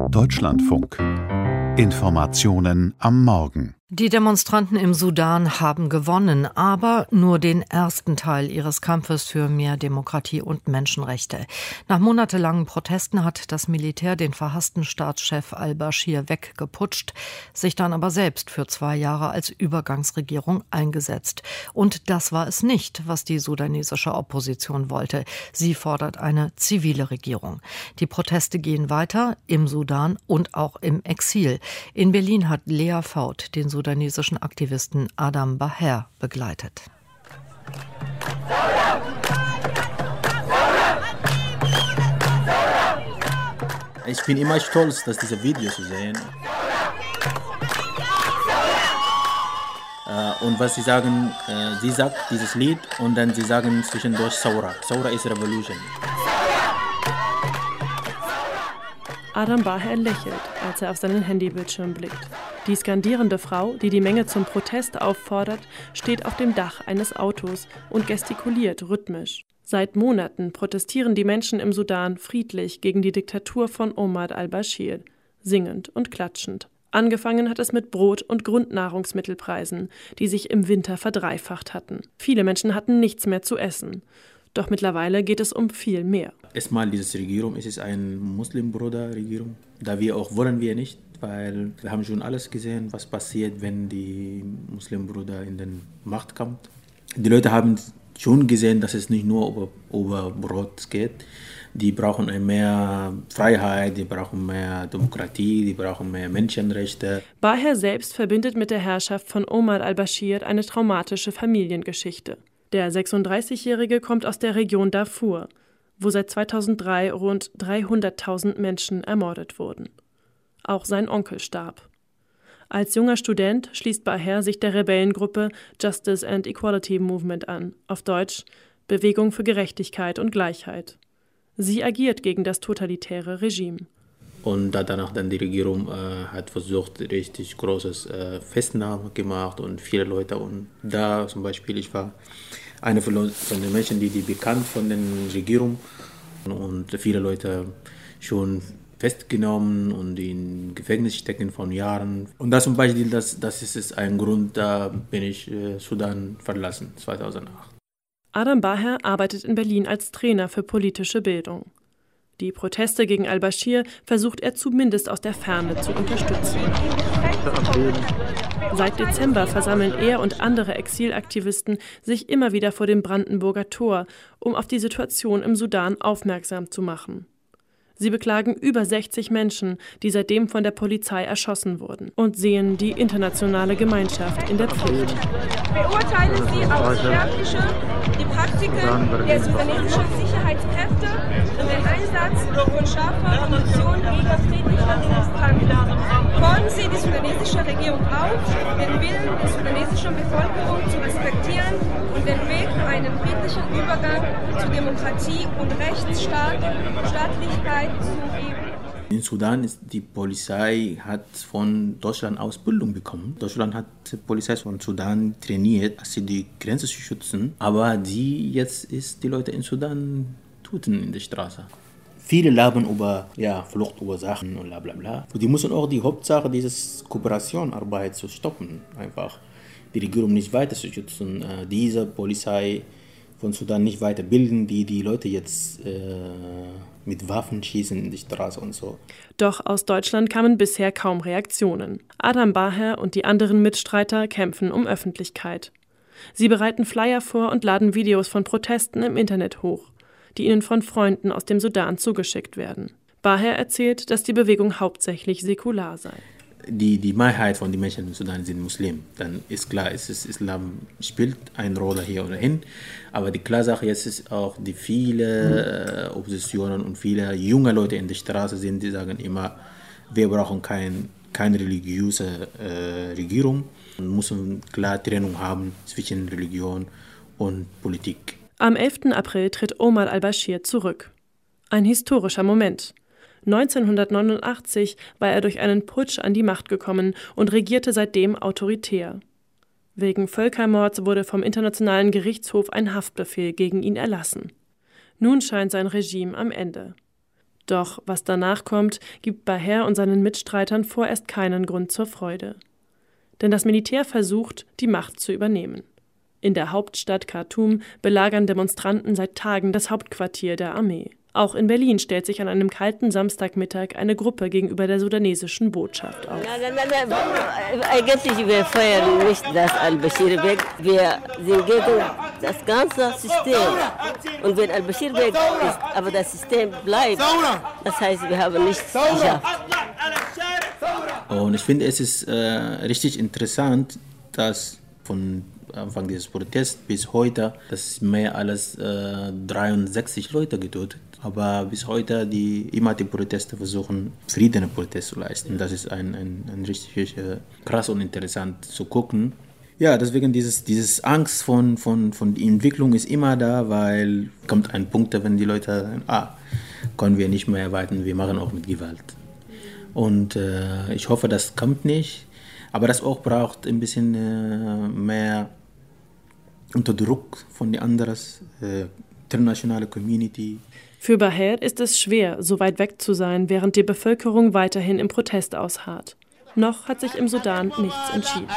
Deutschlandfunk. Informationen am Morgen. Die Demonstranten im Sudan haben gewonnen, aber nur den ersten Teil ihres Kampfes für mehr Demokratie und Menschenrechte. Nach monatelangen Protesten hat das Militär den verhassten Staatschef al-Baschir weggeputscht, sich dann aber selbst für 2 Jahre als Übergangsregierung eingesetzt. Und das war es nicht, was die sudanesische Opposition wollte. Sie fordert eine zivile Regierung. Die Proteste gehen weiter im Sudan und auch im Exil. In Berlin hat Lea Faut den sudanesischen Aktivisten Adam Baher begleitet. Ich bin immer stolz, dass diese Videos zu sehen. Und was sie sagen, sie sagt dieses Lied und dann sie sagen zwischendurch Saura. Saura ist Revolution. Adam Baher lächelt, als er auf seinen Handybildschirm blickt. Die skandierende Frau, die die Menge zum Protest auffordert, steht auf dem Dach eines Autos und gestikuliert rhythmisch. Seit Monaten protestieren die Menschen im Sudan friedlich gegen die Diktatur von Omar al-Baschir, singend und klatschend. Angefangen hat es mit Brot- und Grundnahrungsmittelpreisen, die sich im Winter verdreifacht hatten. Viele Menschen hatten nichts mehr zu essen. Doch mittlerweile geht es um viel mehr. Erstmal diese Regierung, es ist eine Muslimbruder-Regierung. Da wollen wir nicht, weil wir haben schon alles gesehen, was passiert, wenn die Muslimbruder in den Macht kommt. Die Leute haben schon gesehen, dass es nicht nur über Brot geht. Die brauchen mehr Freiheit, die brauchen mehr Demokratie, die brauchen mehr Menschenrechte. Baher selbst verbindet mit der Herrschaft von Omar al-Baschir eine traumatische Familiengeschichte. Der 36-Jährige kommt aus der Region Darfur, wo seit 2003 rund 300.000 Menschen ermordet wurden. Auch sein Onkel starb. Als junger Student schließt Baher sich der Rebellengruppe Justice and Equality Movement an, auf Deutsch Bewegung für Gerechtigkeit und Gleichheit. Sie agiert gegen das totalitäre Regime. Und danach dann die Regierung hat versucht, richtig großes Festnahme gemacht und viele Leute. Und da zum Beispiel, ich war einer von den Menschen, die bekannt von der Regierung und viele Leute schon festgenommen und in Gefängnis stecken von Jahren. Und das zum Beispiel, das ist ein Grund, da bin ich Sudan verlassen, 2008. Adam Baher arbeitet in Berlin als Trainer für politische Bildung. Die Proteste gegen al-Baschir versucht er zumindest aus der Ferne zu unterstützen. Seit Dezember versammeln er und andere Exilaktivisten sich immer wieder vor dem Brandenburger Tor, um auf die Situation im Sudan aufmerksam zu machen. Sie beklagen über 60 Menschen, die seitdem von der Polizei erschossen wurden, und sehen die internationale Gemeinschaft in der Pflicht. Beurteilen Sie aufs Schärfste die Praktiken der sudanesischen Sicherheitskräfte und den Einsatz von scharfer Munition gegen friedliche Demonstranten. Fordern Sie die sudanesische Regierung auf, den Willen der sudanesischen Bevölkerung zu respektieren und den Weg für einen friedlichen Übergang zu Demokratie und Rechtsstaatlichkeit zu geben. In Sudan ist die Polizei hat von Deutschland Ausbildung bekommen. Deutschland hat die Polizei von Sudan trainiert, die Grenze zu schützen. Aber jetzt ist die Leute in Sudan töten in der Straße. Viele labern über Fluchtursachen und bla bla bla. Und die müssen auch die Hauptsache dieses Kooperationsarbeit zu stoppen, einfach die Regierung nicht weiter zu schützen, diese Polizei von Sudan nicht weiterbilden, die Leute jetzt mit Waffen schießen in die Straße und so. Doch aus Deutschland kamen bisher kaum Reaktionen. Adam Baher und die anderen Mitstreiter kämpfen um Öffentlichkeit. Sie bereiten Flyer vor und laden Videos von Protesten im Internet hoch, die ihnen von Freunden aus dem Sudan zugeschickt werden. Baher erzählt, dass die Bewegung hauptsächlich säkular sei. Die Mehrheit von den Menschen im Sudan sind Muslim. Dann ist klar, Islam spielt eine Rolle hier oder hin. Aber die klare Sache jetzt ist auch, die viele Oppositionen und viele junge Leute in der Straße sind, die sagen immer, wir brauchen keine religiöse Regierung. Wir müssen klar Trennung haben zwischen Religion und Politik. Am 11. April tritt Omar al-Baschir zurück. Ein historischer Moment. 1989 war er durch einen Putsch an die Macht gekommen und regierte seitdem autoritär. Wegen Völkermords wurde vom Internationalen Gerichtshof ein Haftbefehl gegen ihn erlassen. Nun scheint sein Regime am Ende. Doch was danach kommt, gibt Baher und seinen Mitstreitern vorerst keinen Grund zur Freude. Denn das Militär versucht, die Macht zu übernehmen. In der Hauptstadt Khartoum belagern Demonstranten seit Tagen das Hauptquartier der Armee. Auch in Berlin stellt sich an einem kalten Samstagmittag eine Gruppe gegenüber der sudanesischen Botschaft auf. Nein, eigentlich wir feiern nicht das al-Bashir weg. Wir sind gegen das ganze System. Und wenn al-Bashir weg ist, aber das System bleibt, das heißt, wir haben nichts geschafft. Und ich finde, es ist richtig interessant, dass von Anfang des Protests bis heute, das mehr als 63 Leute getötet. Aber bis heute immer die Proteste versuchen, friedene Proteste zu leisten. Das ist ein richtig krass und interessant zu gucken. Ja, deswegen dieses Angst von der Entwicklung ist immer da, weil kommt ein Punkt, wenn die Leute sagen, können wir nicht mehr erwarten, wir machen auch mit Gewalt. Und ich hoffe, das kommt nicht. Aber das auch braucht ein bisschen mehr unter Druck von der anderen internationalen Community. Für Baher ist es schwer, so weit weg zu sein, während die Bevölkerung weiterhin im Protest ausharrt. Noch hat sich im Sudan nichts entschieden.